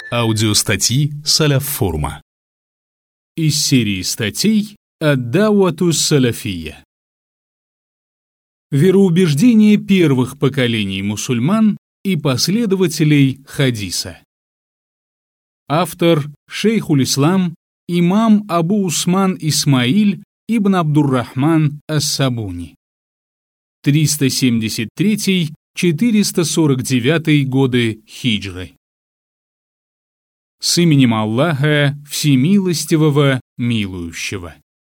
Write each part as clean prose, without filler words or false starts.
Аудиостатьи Салаф Форума. Из серии статей «Ад-Дауату Салафия». Вероубеждение первых поколений мусульман и последователей хадиса. Автор шейхуль-ислам имам Абу Усман Исмаиль ибн Абдур-Рахман ас-Сабуни. 373-449 годы хиджры. С именем Аллаха Всемилостивого, Милующего.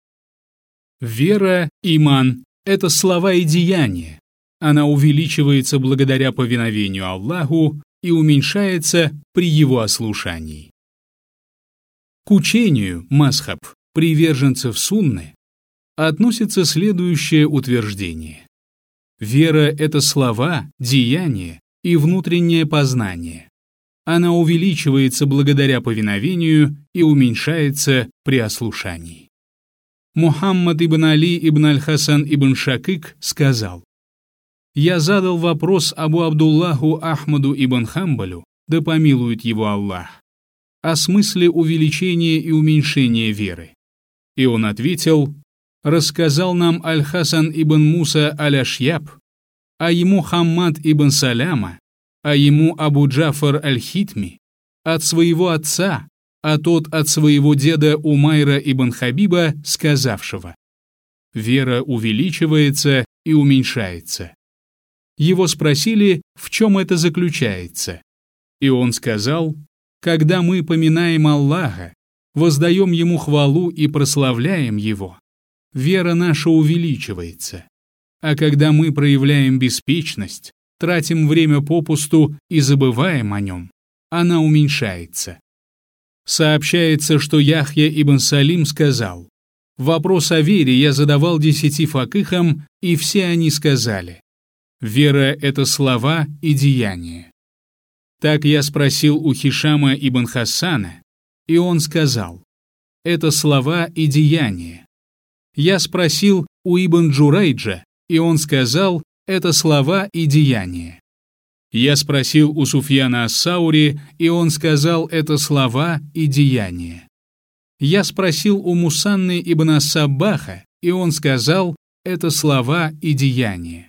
Вера, иман – это слова и деяния. Она увеличивается благодаря повиновению Аллаху и уменьшается при его ослушании. К учению мазхаб приверженцев сунны относится следующее утверждение. Вера – это слова, деяния и внутреннее познание. Она увеличивается благодаря повиновению и уменьшается при ослушании. Мухаммад ибн Али ибн аль-Хасан ибн Шакик сказал: «Я задал вопрос Абу Абдуллаху Ахмаду ибн Хамбалю, да помилует его Аллах, о смысле увеличения и уменьшения веры. И он ответил: рассказал нам Аль-Хасан ибн Муса аль-Ашьяб, а ему Хаммад ибн Саляма, а ему Абу Джафар аль-Хитми, от своего отца, а тот от своего деда Умайра ибн Хабиба, сказавшего: вера увеличивается и уменьшается. Его спросили, в чем это заключается. И он сказал: когда мы поминаем Аллаха, воздаем Ему хвалу и прославляем Его, вера наша увеличивается. А когда мы проявляем беспечность, тратим время попусту и забываем о нем, она уменьшается. Сообщается, что Яхья ибн Салим сказал: вопрос о вере я задавал 10 факихам, и все они сказали: вера — это слова и деяния. Так я спросил у Хишама ибн Хасана, и он сказал: это слова и деяния. Я спросил у ибн Джурайджа, и он сказал: это слова и деяния. Я спросил у Суфьяна ас-Саури, и он сказал: это слова и деяния. Я спросил у Мусанны ибн ас-Саббаха, и он сказал: это слова и деяния.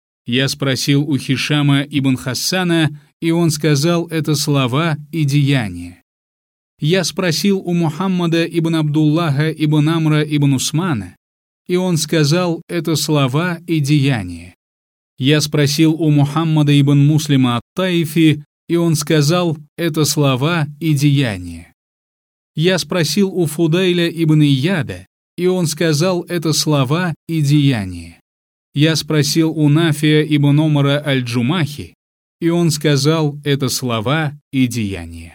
Я спросил у Хишама ибн Хассана, и он сказал: это слова и деяния. Я спросил у Мухаммада ибн Абдуллаха ибн Амра ибн Усмана, и он сказал: это слова и деяния. Я спросил у Мухаммада ибн Муслима ат-Таифи, и он сказал: это слова и деяния. Я спросил у Фудайля ибн Ияда, и он сказал: это слова и деяния. Я спросил у Нафия ибн Омара аль-Джумахи, и он сказал: это слова и деяния.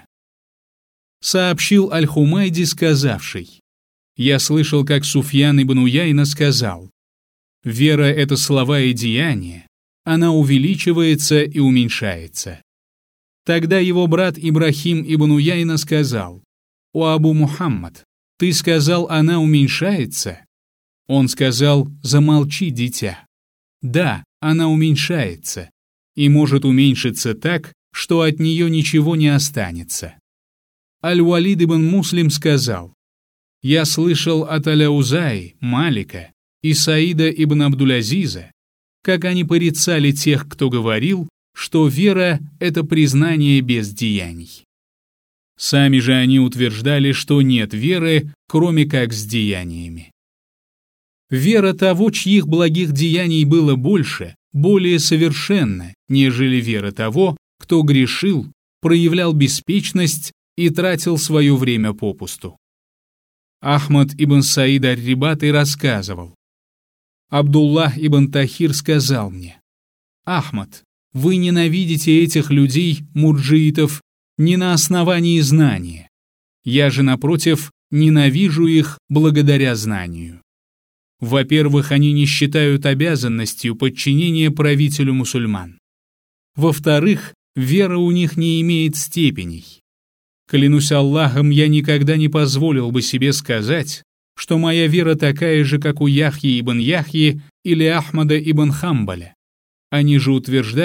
Сообщил аль-Хумайди, сказавший: я слышал, как Суфьян ибн Уяйна сказал: вера — это слова и деяния, она увеличивается и уменьшается. Тогда его брат Ибрахим ибн Уяйна сказал: «О Абу Мухаммад, ты сказал, она уменьшается?» Он сказал: «Замолчи, дитя. Да, она уменьшается, и может уменьшиться так, что от нее ничего не останется». Аль-Валид ибн Муслим сказал: «Я слышал от Аляузаи, Малика и Саида ибн Абдуль-Азиза, как они порицали тех, кто говорил, что вера — это признание без деяний. Сами же они утверждали, что нет веры, кроме как с деяниями. Вера того, чьих благих деяний было больше, более совершенна, нежели вера того, кто грешил, проявлял беспечность и тратил свое время попусту. Ахмад ибн Саид ар-Рибати рассказывал: Абдуллах ибн Тахир сказал мне: «Ахмад, вы ненавидите этих людей, мурджиитов, не на основании знания. Я же, напротив, ненавижу их благодаря знанию. Во-первых, они не считают обязанностью подчинения правителю мусульман. Во-вторых, вера у них не имеет степеней. Клянусь Аллахом, я никогда не позволил бы себе сказать, что моя вера такая же, как у Яхьи ибн Яхьи или Ахмада ибн Хамбаля. Они же утверждают,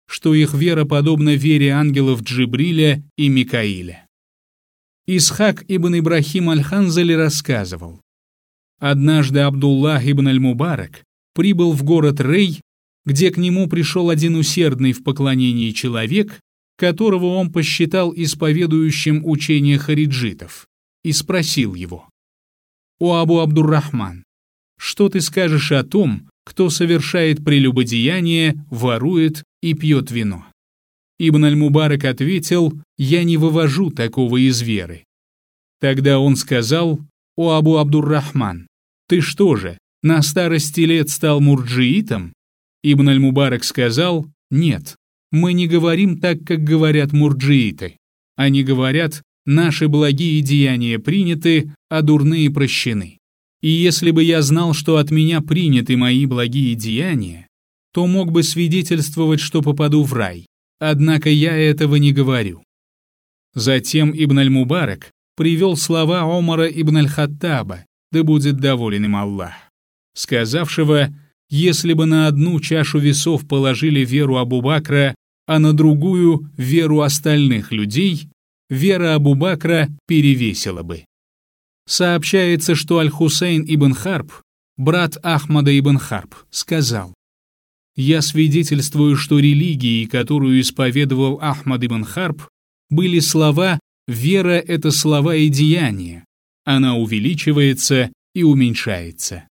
что их вера подобна вере ангелов Джибриля и Микаиля. Исхак ибн Ибрахим аль-Ханзали рассказывал: однажды Абдуллах ибн аль-Мубарак прибыл в город Рей, где к нему пришел один усердный в поклонении человек, которого он посчитал исповедующим учение хариджитов, и спросил его: «О Абу Абдуррахман, что ты скажешь о том, кто совершает прелюбодеяние, ворует и пьет вино?» Ибн аль-Мубарак ответил: «Я не вывожу такого из веры». Тогда он сказал: «О Абу Абдуррахман, ты что же, на старости лет стал мурджиитом?» Ибн аль-Мубарак сказал: «Нет, мы не говорим так, как говорят мурджииты. Они говорят: наши благие деяния приняты, а дурные прощены. И если бы я знал, что от меня приняты мои благие деяния, то мог бы свидетельствовать, что попаду в рай. Однако я этого не говорю». Затем Ибн аль-Мубарак привел слова Омара ибн аль-Хаттаба, да будет доволен им Аллах, сказавшего: «Если бы на одну чашу весов положили веру Абу Бакра, а на другую — веру остальных людей, вера Абу Бакра перевесила бы». Сообщается, что Аль-Хусейн ибн Харб, брат Ахмада ибн Харб, сказал: «Я свидетельствую, что религией, которую исповедовал Ахмад ибн Харб, были слова «вера — это слова и деяния, она увеличивается и уменьшается».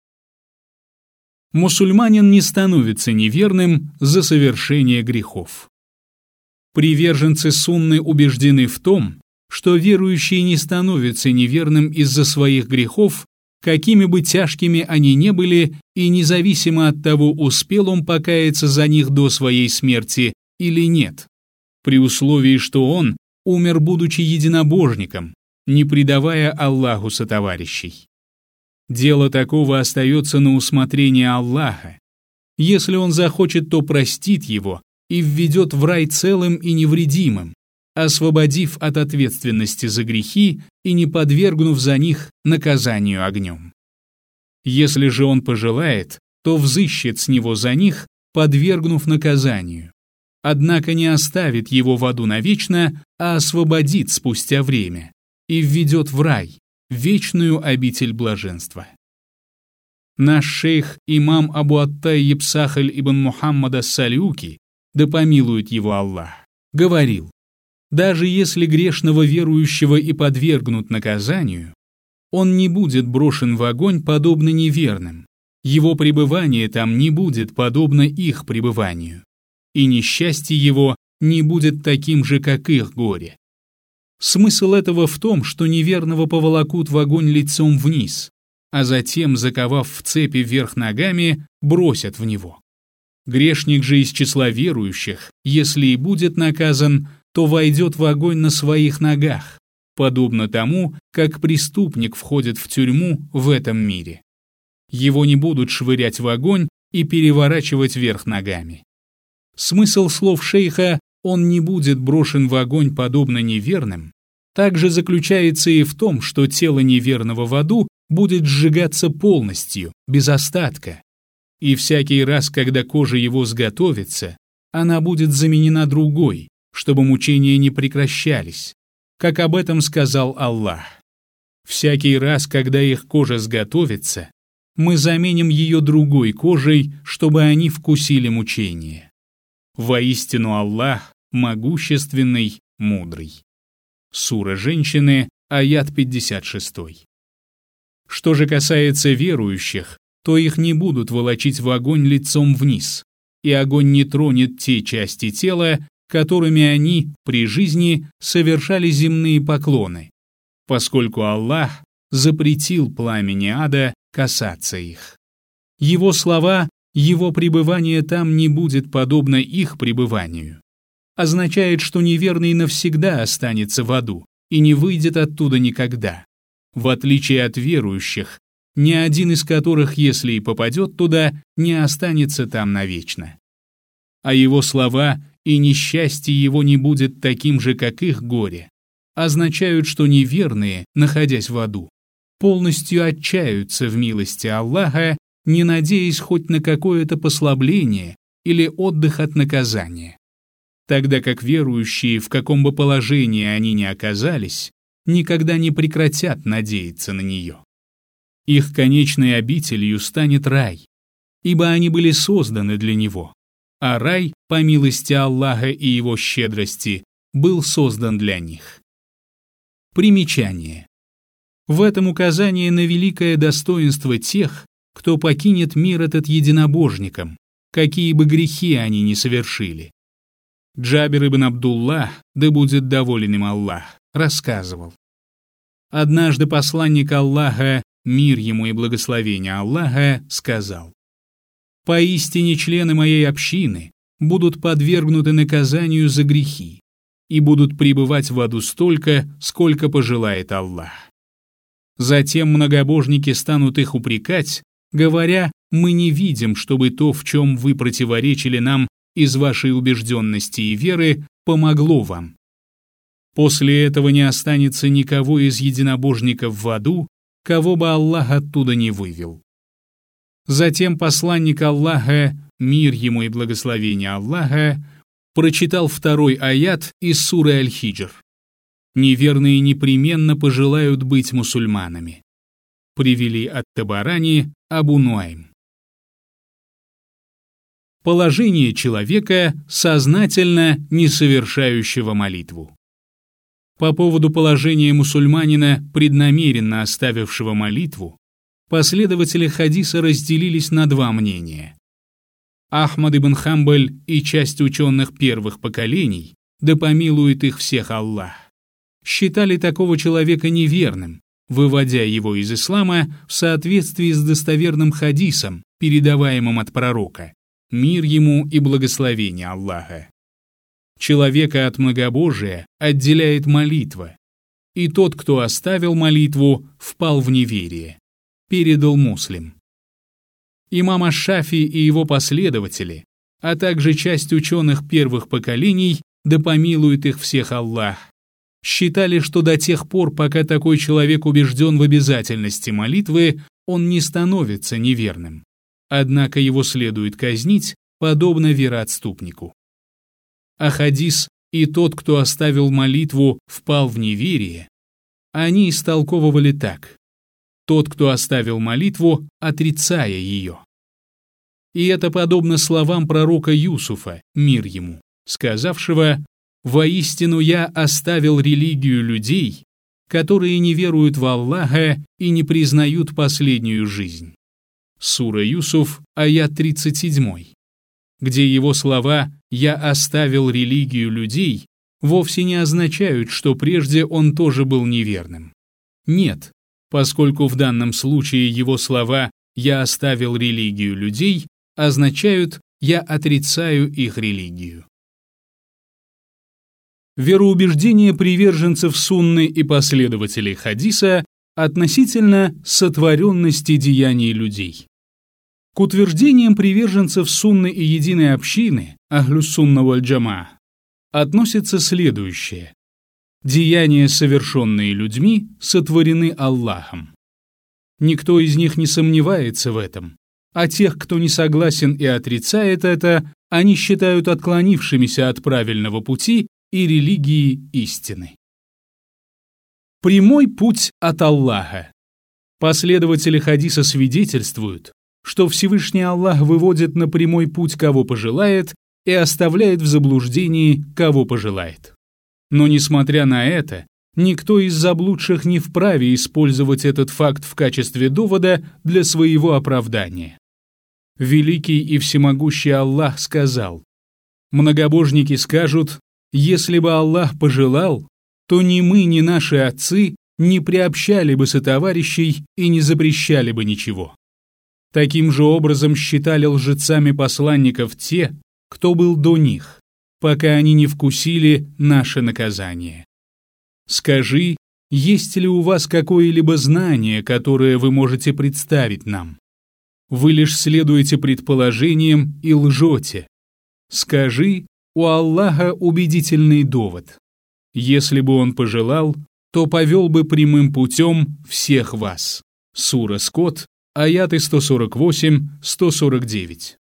Мусульманин не становится неверным за совершение грехов. Приверженцы сунны убеждены в том, что верующий не становится неверным из-за своих грехов, какими бы тяжкими они ни были, и независимо от того, успел он покаяться за них до своей смерти или нет, при условии, что он умер, будучи единобожником, не предавая Аллаху сотоварищей. Дело такого остается на усмотрение Аллаха. Если он захочет, то простит его и введет в рай целым и невредимым, освободив от ответственности за грехи и не подвергнув за них наказанию огнем. Если же он пожелает, то взыщет с него за них, подвергнув наказанию. Однако не оставит его в аду навечно, а освободит спустя время и введет в рай, вечную обитель блаженства. Наш шейх имам Абу ат-Тайиб Сахаль ибн Мухаммад ас-Салюки, да помилует его Аллах, говорил: даже если грешного верующего и подвергнут наказанию, он не будет брошен в огонь подобно неверным, его пребывание там не будет подобно их пребыванию, и несчастье его не будет таким же, как их горе. Смысл этого в том, что неверного поволокут в огонь лицом вниз, а затем, заковав в цепи вверх ногами, бросят в него. Грешник же из числа верующих, если и будет наказан, то войдет в огонь на своих ногах, подобно тому, как преступник входит в тюрьму в этом мире. Его не будут швырять в огонь и переворачивать вверх ногами. Смысл слов шейха «он не будет брошен в огонь подобно неверным» также заключается и в том, что тело неверного в аду будет сжигаться полностью, без остатка. И всякий раз, когда кожа его сготовится, она будет заменена другой, чтобы мучения не прекращались, как об этом сказал Аллах. Всякий раз, когда их кожа сготовится, мы заменим ее другой кожей, чтобы они вкусили мучения. Воистину Аллах могущественный, мудрый. Сура Женщины, аят 56. Что же касается верующих, то их не будут волочить в огонь лицом вниз, и огонь не тронет те части тела, которыми они при жизни совершали земные поклоны, поскольку Аллах запретил пламени ада касаться их. Его слова, его пребывание там не будет подобно их пребыванию, означает, что неверный навсегда останется в аду и не выйдет оттуда никогда, в отличие от верующих, ни один из которых, если и попадет туда, не останется там навечно. А его слова «и несчастье его не будет таким же, как их горе» означают, что неверные, находясь в аду, полностью отчаются в милости Аллаха, не надеясь хоть на какое-то послабление или отдых от наказания, тогда как верующие, в каком бы положении они ни оказались, никогда не прекратят надеяться на нее. Их конечной обителью станет рай, ибо они были созданы для него, а рай, по милости Аллаха и его щедрости, был создан для них. Примечание. В этом указание на великое достоинство тех, кто покинет мир этот единобожником, какие бы грехи они ни совершили. Джабир ибн Абдуллах, да будет доволен им Аллах, рассказывал. Однажды посланник Аллаха, мир ему и благословение Аллаха, сказал: «Поистине члены моей общины будут подвергнуты наказанию за грехи и будут пребывать в аду столько, сколько пожелает Аллах. Затем многобожники станут их упрекать, говоря: мы не видим, чтобы то, в чем вы противоречили нам из вашей убежденности и веры, помогло вам. После этого не останется никого из единобожников в аду, кого бы Аллах оттуда не вывел». Затем посланник Аллаха, мир ему и благословение Аллаха, прочитал второй аят из суры Аль-Хиджр. «Неверные непременно пожелают быть мусульманами». Привели от Табарани Абу Нуайм. Положение человека, сознательно не совершающего молитву. По поводу положения мусульманина, преднамеренно оставившего молитву, последователи хадиса разделились на два мнения. Ахмад ибн Хамбаль и часть ученых первых поколений, да помилует их всех Аллах, считали такого человека неверным, выводя его из ислама в соответствии с достоверным хадисом, передаваемым от пророка, мир ему и благословение Аллаха. Человека от многобожия отделяет молитва, и тот, кто оставил молитву, впал в неверие, передал Муслим. Имам Аш-Шафи и его последователи, а также часть ученых первых поколений, да помилует их всех Аллах, считали, что до тех пор, пока такой человек убежден в обязательности молитвы, он не становится неверным. Однако его следует казнить, подобно вероотступнику. А хадис «и тот, кто оставил молитву, впал в неверие» они истолковывали так: тот, кто оставил молитву, отрицая ее. И это подобно словам пророка Юсуфа, мир ему, сказавшего: «Воистину я оставил религию людей, которые не веруют в Аллаха и не признают последнюю жизнь». Сура Юсуф, аят 37, где его слова «я оставил религию людей» вовсе не означают, что прежде он тоже был неверным. Нет, поскольку в данном случае его слова «я оставил религию людей» означают «я отрицаю их религию». Вероубеждение приверженцев сунны и последователей хадиса относительно сотворенности деяний людей. К утверждениям приверженцев сунны и единой общины, ахлюс-сунна валь-джамаа, относится следующее: деяния, совершенные людьми, сотворены Аллахом. Никто из них не сомневается в этом, а тех, кто не согласен и отрицает это, они считают отклонившимися от правильного пути и религии истины. Прямой путь от Аллаха. Последователи хадиса свидетельствуют, что Всевышний Аллах выводит на прямой путь, кого пожелает, и оставляет в заблуждении, кого пожелает. Но, несмотря на это, никто из заблудших не вправе использовать этот факт в качестве довода для своего оправдания. Великий и всемогущий Аллах сказал: «Многобожники скажут: если бы Аллах пожелал, то ни мы, ни наши отцы не приобщали бы сотоварищей и не запрещали бы ничего». Таким же образом считали лжецами посланников те, кто был до них, пока они не вкусили наше наказание. Скажи, есть ли у вас какое-либо знание, которое вы можете представить нам? Вы лишь следуете предположениям и лжете. Скажи, у Аллаха убедительный довод. Если бы Он пожелал, то повел бы прямым путем всех вас. Сура Скот, аяты 148-149.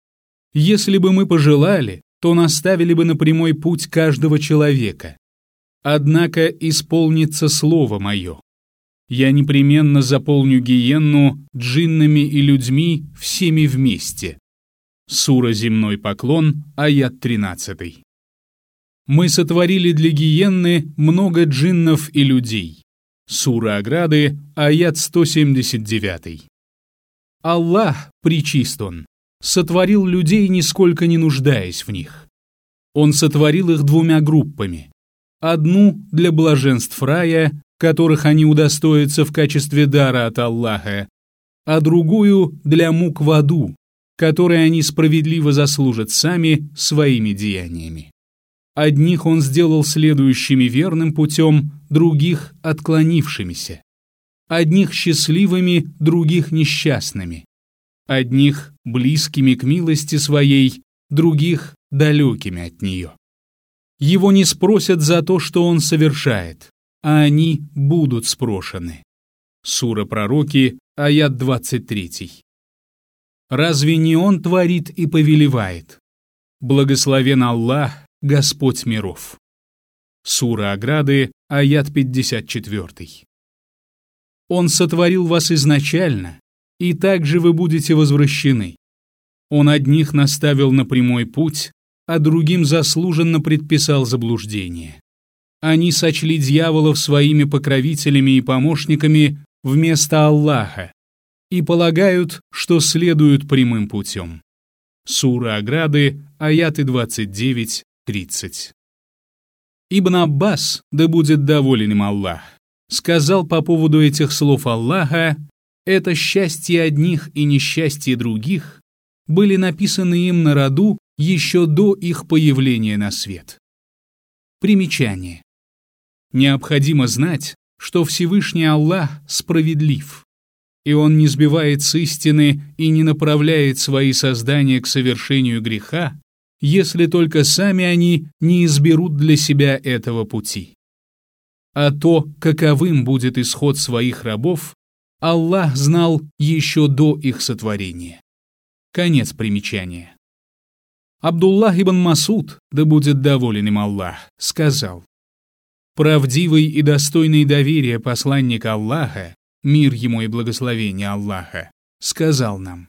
Если бы мы пожелали, то наставили бы на прямой путь каждого человека. Однако исполнится слово мое. Я непременно заполню гиенну джиннами и людьми всеми вместе. Сура «Земной поклон», аят 13. Мы сотворили для гиенны много джиннов и людей. Сура «Ограды», аят 179. Аллах, пречист Он, сотворил людей, нисколько не нуждаясь в них. Он сотворил их двумя группами. Одну для блаженств рая, которых они удостоятся в качестве дара от Аллаха, а другую для мук в аду, которые они справедливо заслужат сами своими деяниями. Одних Он сделал следующими верным путем, других — отклонившимися. Одних счастливыми, других несчастными. Одних близкими к милости Своей, других далекими от нее. Его не спросят за то, что он совершает, а они будут спрошены. Сура Пророки, аят 23. Разве не Он творит и повелевает? Благословен Аллах, Господь миров. Сура Ограды, аят 54. Он сотворил вас изначально, и также вы будете возвращены. Он одних наставил на прямой путь, а другим заслуженно предписал заблуждение. Они сочли дьяволов своими покровителями и помощниками вместо Аллаха и полагают, что следуют прямым путем. Сура Ограды, аяты 29-30. Ибн Аббас, да будет доволен им Аллах, сказал по поводу этих слов Аллаха: «Это счастье одних и несчастье других были написаны им на роду еще до их появления на свет». Примечание. Необходимо знать, что Всевышний Аллах справедлив, и Он не сбивает с истины и не направляет свои создания к совершению греха, если только сами они не изберут для себя этого пути. А то, каковым будет исход своих рабов, Аллах знал еще до их сотворения. Конец примечания. Абдуллах ибн Масуд, да будет доволен им Аллах, сказал: «Правдивый и достойный доверия посланник Аллаха, мир ему и благословение Аллаха, сказал нам: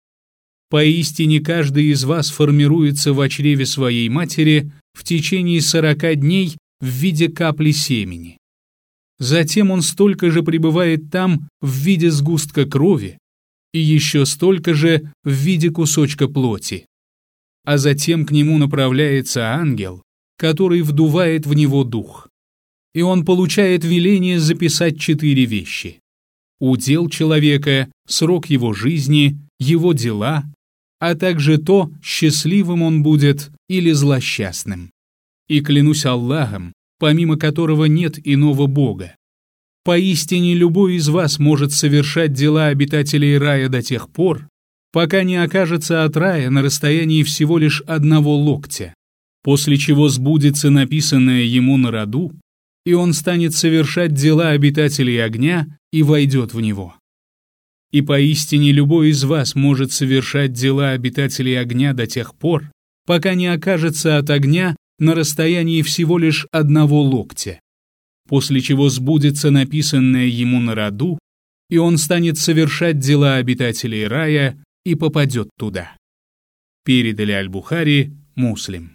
поистине каждый из вас формируется в чреве своей матери в течение 40 дней в виде капли семени. Затем он столько же пребывает там в виде сгустка крови и еще столько же в виде кусочка плоти. А затем к нему направляется ангел, который вдувает в него дух. И он получает веление записать 4 вещи: удел человека, срок его жизни, его дела, а также то, счастливым он будет или злосчастным. И клянусь Аллахом, помимо которого нет иного Бога, поистине любой из вас может совершать дела обитателей рая до тех пор, пока не окажется от рая на расстоянии всего лишь 1 локтя, после чего сбудется написанное ему на роду, и он станет совершать дела обитателей огня и войдет в него. И поистине любой из вас может совершать дела обитателей огня до тех пор, пока не окажется от огня на расстоянии всего лишь 1 локтя, после чего сбудется написанное ему на роду, и он станет совершать дела обитателей рая и попадет туда. Передали Аль-Бухари, Муслим.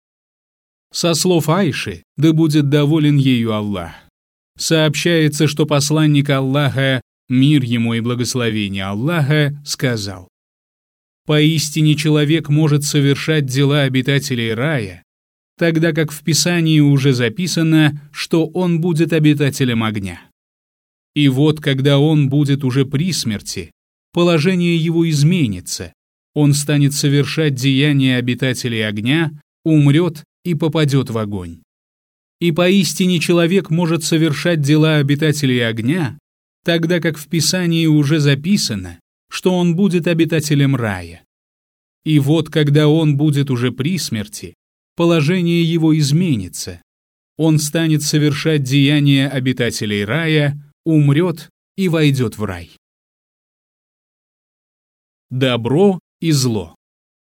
Со слов Айши, да будет доволен ею Аллах, сообщается, что посланник Аллаха, мир ему и благословение Аллаха, сказал: поистине человек может совершать дела обитателей рая, тогда как в Писании уже записано, что он будет обитателем огня. И вот, когда он будет уже при смерти, положение его изменится, он станет совершать деяния обитателей огня, умрет и попадет в огонь. И поистине человек может совершать дела обитателей огня, тогда как в Писании уже записано, что он будет обитателем рая. И вот, когда он будет уже при смерти, положение его изменится, он станет совершать деяния обитателей рая, умрет и войдет в рай. Добро и зло.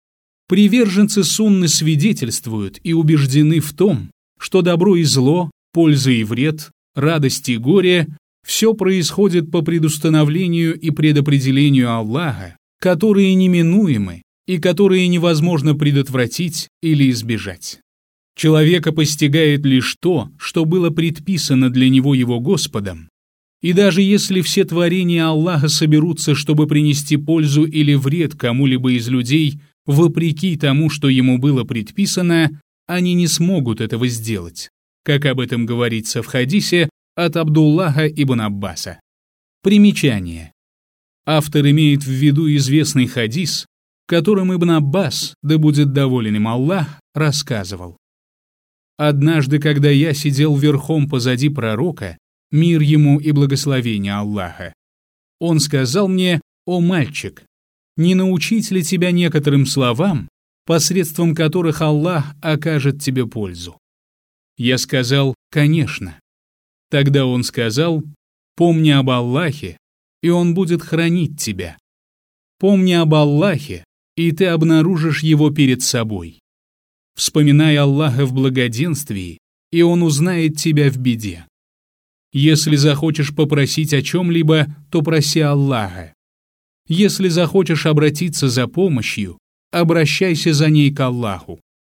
Приверженцы сунны свидетельствуют и убеждены в том, что добро и зло, польза и вред, радость и горе – все происходит по предустановлению и предопределению Аллаха, которые неминуемы и которые невозможно предотвратить или избежать. Человека постигает лишь то, что было предписано для него его Господом, и даже если все творения Аллаха соберутся, чтобы принести пользу или вред кому-либо из людей, вопреки тому, что ему было предписано, они не смогут этого сделать, как об этом говорится в хадисе от Абдуллаха ибн Аббаса. Примечание. Автор имеет в виду известный хадис, в котором Ибн Аббас, да будет доволен им Аллах, рассказывал: «Однажды, когда я сидел верхом позади пророка, мир ему и благословение Аллаха, он сказал мне: «О мальчик, не научить ли тебя некоторым словам, посредством которых Аллах окажет тебе пользу?» Я сказал: «Конечно». Тогда он сказал: «Помни об Аллахе, и Он будет хранить тебя. Помни об Аллахе, и ты обнаружишь Его перед собой. Вспоминай Аллаха в благоденствии, и Он узнает тебя в беде. Если захочешь попросить о чем-либо, то проси Аллаха. Если захочешь обратиться за помощью, обращайся за ней к Аллаху.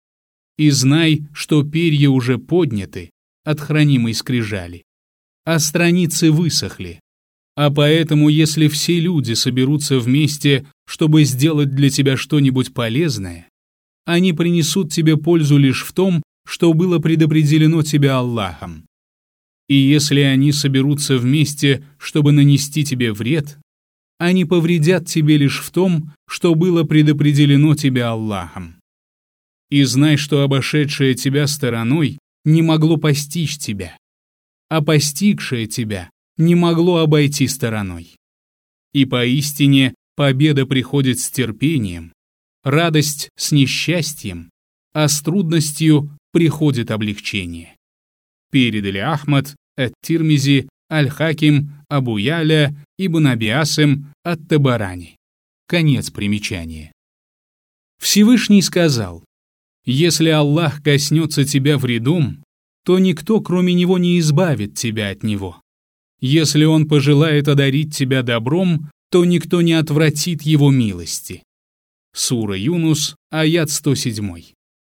И знай, что перья уже подняты от хранимой скрижали, а страницы высохли. А поэтому, если все люди соберутся вместе, чтобы сделать для тебя что-нибудь полезное, они принесут тебе пользу лишь в том, что было предопределено тебе Аллахом. И если они соберутся вместе, чтобы нанести тебе вред, они повредят тебе лишь в том, что было предопределено тебе Аллахом. И знай, что обошедшее тебя стороной не могло постичь тебя, а постигшее тебя не могло обойти стороной. И поистине победа приходит с терпением, радость с несчастьем, а с трудностью приходит облегчение. Передали Ахмад, ат-Тирмизи, Аль-Хаким, Абу Яля, Ибн Аби Асим, ат-Табарани. Конец примечания. Всевышний сказал: «Если Аллах коснется тебя вредом, то никто, кроме Него, не избавит тебя от него. Если Он пожелает одарить тебя добром, то никто не отвратит Его милости». Сура Юнус, аят 107.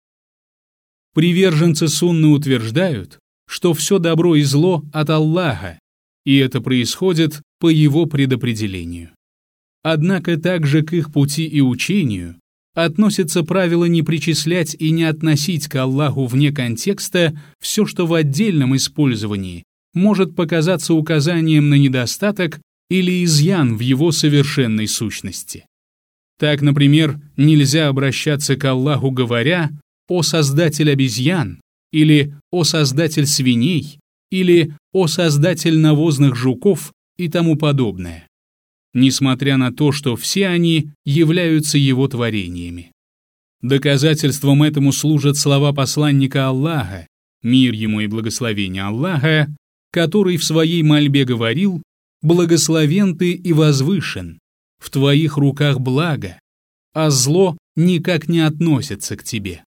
Приверженцы сунны утверждают, что все добро и зло от Аллаха, и это происходит по Его предопределению. Однако также к их пути и учению относится правило не причислять и не относить к Аллаху вне контекста все, что в отдельном использовании может показаться указанием на недостаток или изъян в его совершенной сущности. Так, например, нельзя обращаться к Аллаху, говоря: «О Создатель обезьян», или «О Создатель свиней», или «О Создатель навозных жуков» и тому подобное, несмотря на то, что все они являются Его творениями. Доказательством этому служат слова посланника Аллаха, мир ему и благословение Аллаха, который в своей мольбе говорил: «Благословен ты и возвышен, в твоих руках благо, а зло никак не относится к тебе».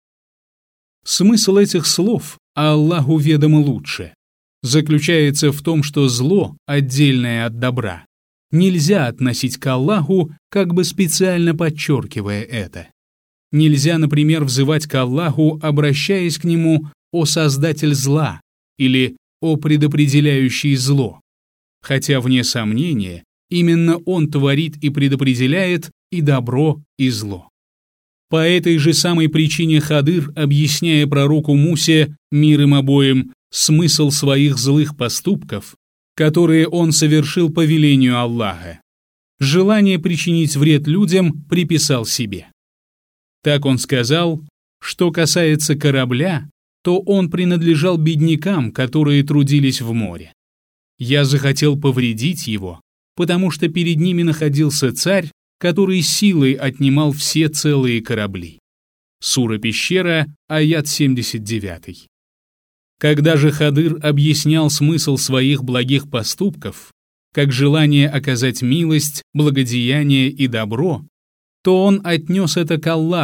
Смысл этих слов, а Аллаху ведомо лучше, заключается в том, что зло, отдельное от добра, нельзя относить к Аллаху, как бы специально подчеркивая это. Нельзя, например, взывать к Аллаху, обращаясь к Нему: «О Создатель зла» или «О предопределяющий зло», хотя, вне сомнения, именно Он творит и предопределяет и добро, и зло. По этой же самой причине Хадыр, объясняя пророку Мусе, мир им обоим, смысл своих злых поступков, которые он совершил по велению Аллаха, желание причинить вред людям приписал себе. Так он сказал: что касается корабля, то он принадлежал беднякам, которые трудились в море. Я захотел повредить его, потому что перед ними находился царь, который силой отнимал все целые корабли. Сура Пещера, аят 79. Когда же Хадыр объяснял смысл своих благих поступков, как желание оказать милость, благодеяние и добро, то он отнес это к Аллаху,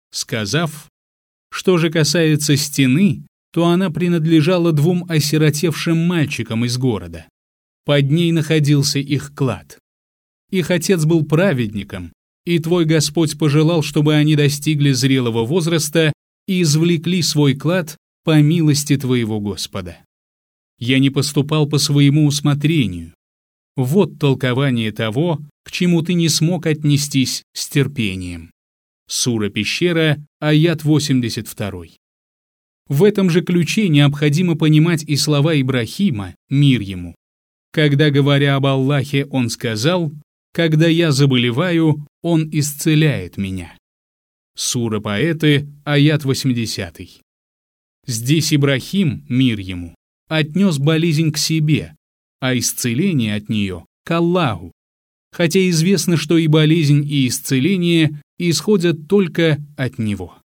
сказав: «Что же касается стены, то она принадлежала 2 осиротевшим мальчикам из города. Под ней находился их клад. Их отец был праведником, и твой Господь пожелал, чтобы они достигли зрелого возраста и извлекли свой клад по милости твоего Господа. Я не поступал по своему усмотрению. Вот толкование того, к чему ты не смог отнестись с терпением». Сура Пещера, аят 82. В этом же ключе необходимо понимать и слова Ибрахима, мир ему. Когда, говоря об Аллахе, он сказал: «Когда я заболеваю, он исцеляет меня». Сура Поэты, аят 80. Здесь Ибрахим, мир ему, отнес болезнь к себе, а исцеление от нее — к Аллаху, хотя известно, что и болезнь, и исцеление исходят только от него.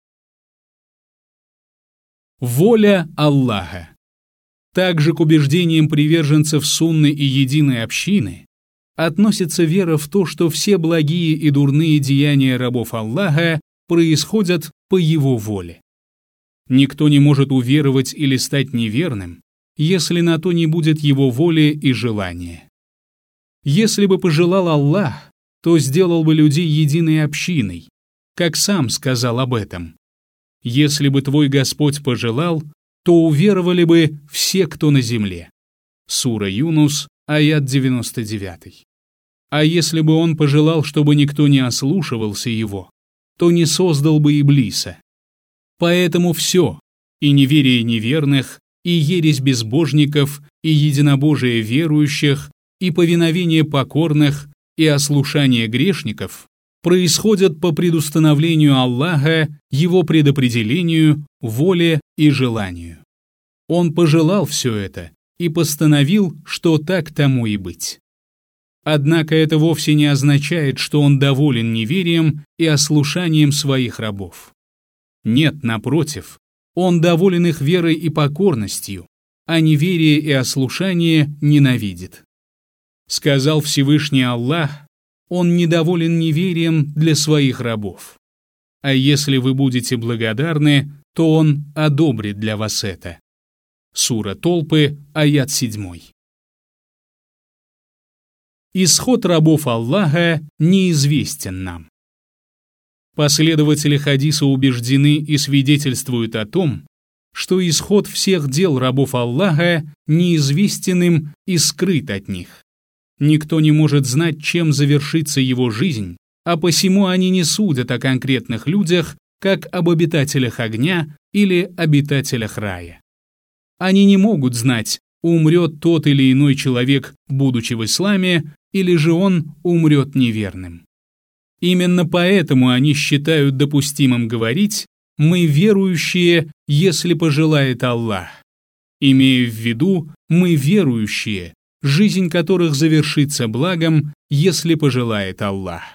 Воля Аллаха. Также к убеждениям приверженцев сунны и единой общины относится вера в то, что все благие и дурные деяния рабов Аллаха происходят по его воле. Никто не может уверовать или стать неверным, если на то не будет его воли и желания. Если бы пожелал Аллах, то сделал бы людей единой общиной, как сам сказал об этом. Если бы твой Господь пожелал, то уверовали бы все, кто на земле. Сура Юнус, аят 99. А если бы он пожелал, чтобы никто не ослушивался его, то не создал бы Иблиса. Поэтому все, и неверие неверных, и ересь безбожников, и единобожие верующих, и повиновение покорных, и ослушание грешников происходят по предустановлению Аллаха, его предопределению, воле и желанию. Он пожелал все это и постановил, что так тому и быть. Однако это вовсе не означает, что он доволен неверием и ослушанием своих рабов. Нет, напротив, он доволен их верой и покорностью, а неверие и ослушание ненавидит. Сказал Всевышний Аллах: «Он недоволен неверием для своих рабов. А если вы будете благодарны, то Он одобрит для вас это». Сура Толпы, аят 7. Исход рабов Аллаха неизвестен нам. Последователи хадиса убеждены и свидетельствуют о том, что исход всех дел рабов Аллаха неизвестен им и скрыт от них. Никто не может знать, чем завершится его жизнь, а посему они не судят о конкретных людях, как об обитателях огня или обитателях рая. Они не могут знать, умрет тот или иной человек, будучи в исламе, или же он умрет неверным. Именно поэтому они считают допустимым говорить: «Мы верующие, если пожелает Аллах», имея в виду «мы верующие», жизнь которых завершится благом, если пожелает Аллах.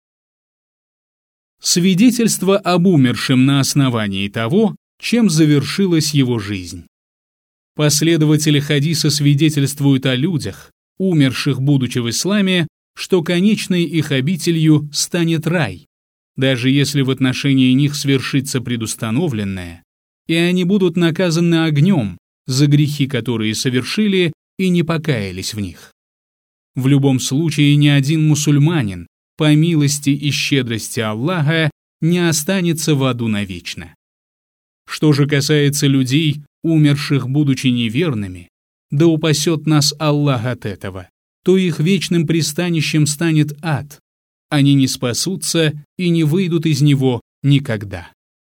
Свидетельство об умершем на основании того, чем завершилась его жизнь. Последователи хадиса свидетельствуют о людях, умерших, будучи в исламе, что конечной их обителью станет рай, даже если в отношении них свершится предустановленное, и они будут наказаны огнем за грехи, которые совершили, и не покаялись в них. В любом случае ни один мусульманин, по милости и щедрости Аллаха, не останется в аду навечно. Что же касается людей, умерших, будучи неверными, да упасет нас Аллах от этого, то их вечным пристанищем станет ад. Они не спасутся и не выйдут из него никогда.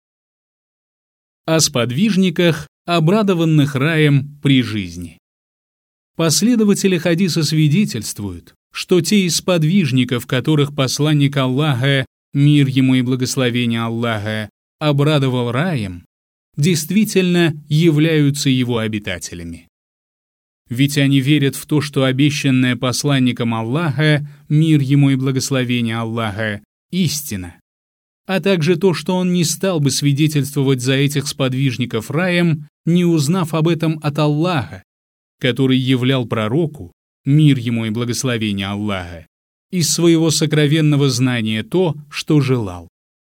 О сподвижниках, обрадованных раем при жизни. Последователи хадиса свидетельствуют, что те из сподвижников, которых посланник Аллаха, мир ему и благословение Аллаха, обрадовал раем, действительно являются его обитателями. Ведь они верят в то, что обещанное посланником Аллаха, мир ему и благословение Аллаха, истина, а также то, что он не стал бы свидетельствовать за этих сподвижников раем, не узнав об этом от Аллаха, который являл пророку, мир ему и благословение Аллаха, из своего сокровенного знания то, что желал.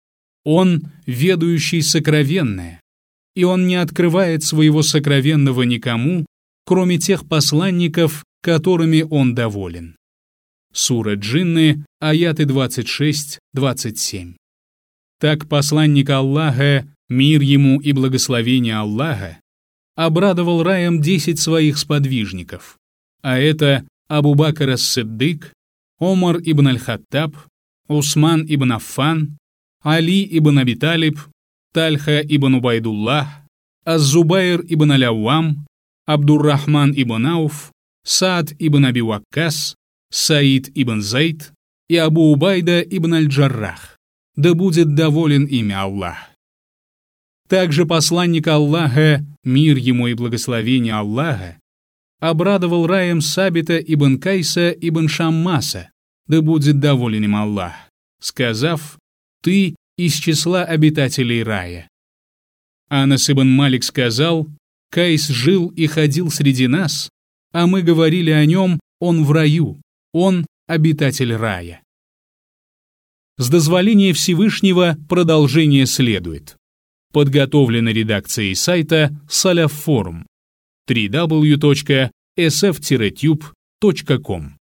Он ведающий сокровенное, и Он не открывает своего сокровенного никому, кроме тех посланников, которыми Он доволен. Сура Джинны, аяты 26-27. Так посланник Аллаха, мир ему и благословение Аллаха, обрадовал раем 10 своих сподвижников, а это Абу Бакр ас-Сиддик, Омар ибн аль-Хаттаб, Усман ибн Аффан, Али ибн Аби Талиб, Тальха ибн Убайдуллах, Az-Зубайр ибн аль-Ауам, Абдур-Рахман ибн Ауф, Саад ибн Аби Ваккас, Саид ибн Зайд и Абу Убайда ибн аль-Джаррах. Да будет доволен ими Аллах. Также посланник Аллаха, мир ему и благословение Аллаха, обрадовал раем Сабита ибн Кайса ибн Шаммаса, да будет доволен им Аллах, сказав: «Ты из числа обитателей рая». Анас ибн Малик сказал: «Кайс жил и ходил среди нас, а мы говорили о нем: он в раю, он обитатель рая». С дозволения Всевышнего продолжение следует. Подготовлено редакцией сайта Salaf Forum www.sf-tube.com